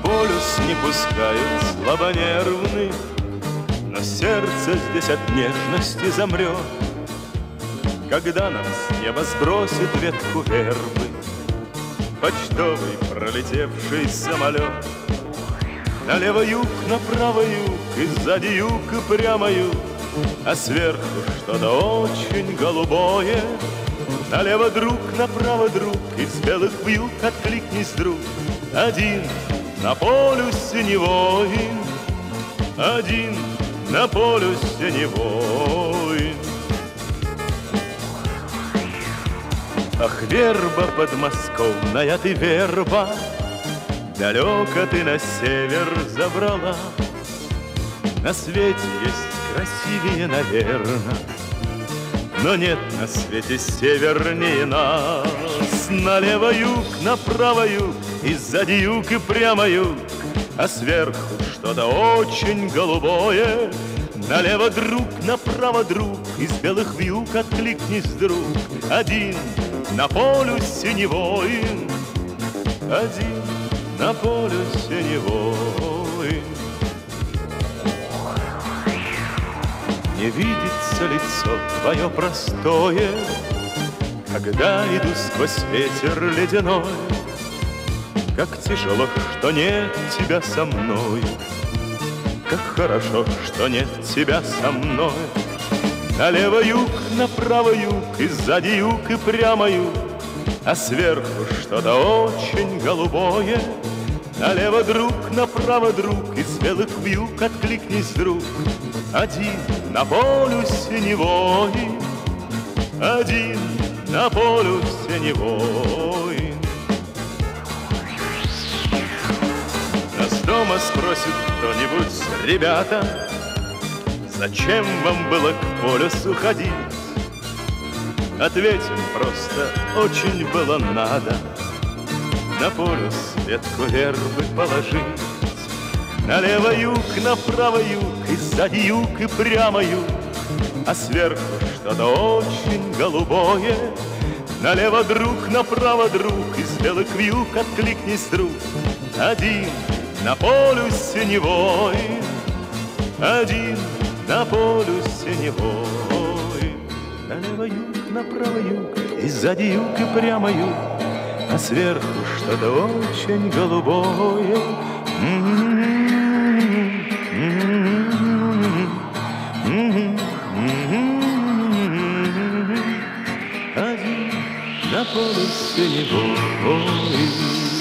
полюс не пускают слабонервных, но сердце здесь от нежности замрет, когда нам с неба сбросит ветку вербы почтовый пролетевший самолет. Налево юг, направо юг, и сзади юг, и прямо юг, а сверху что-то очень голубое. Налево друг, направо друг, из белых вьюг откликнись, друг. Один на полюсе синевой, один на полюсе синевой. Ах, верба подмосковная ты, верба, далеко ты на север забрала. На свете есть красивее, наверно, но нет на свете севернее нас. Налево юг, направо юг, и сзади юг, и прямо юг, а сверху что-то очень голубое. Налево друг, направо друг, из белых вьюг откликнись, друг. Один на полюсе синевой, один на полюсе синевой. Не видится лицо твое простое, когда иду сквозь ветер ледяной. Как тяжело, что нет тебя со мной, как хорошо, что нет тебя со мной. Налево юг, направо юг, и сзади юг, и прямо юг, а сверху что-то очень голубое. Налево друг, направо друг, из белых вьюг откликнись, друг. Один на полюсе синевой, один на полюсе синевой. Нас дома спросит кто-нибудь: ребята, зачем вам было к полюсу ходить? Ответим просто: очень было надо на полюс ветку вербы положить. Налево юг, направо юг, и сзади юг, и прямо юг, а сверху что-то очень голубое. Налево друг, направо друг, из белых вьюг откликнись, друг. Один на полюсе синевой, один на полюсе синевой. Налево юг, направо юг, и сзади юг, и прямо юг, а сверху что-то очень голубое. Один на полюсе синевой.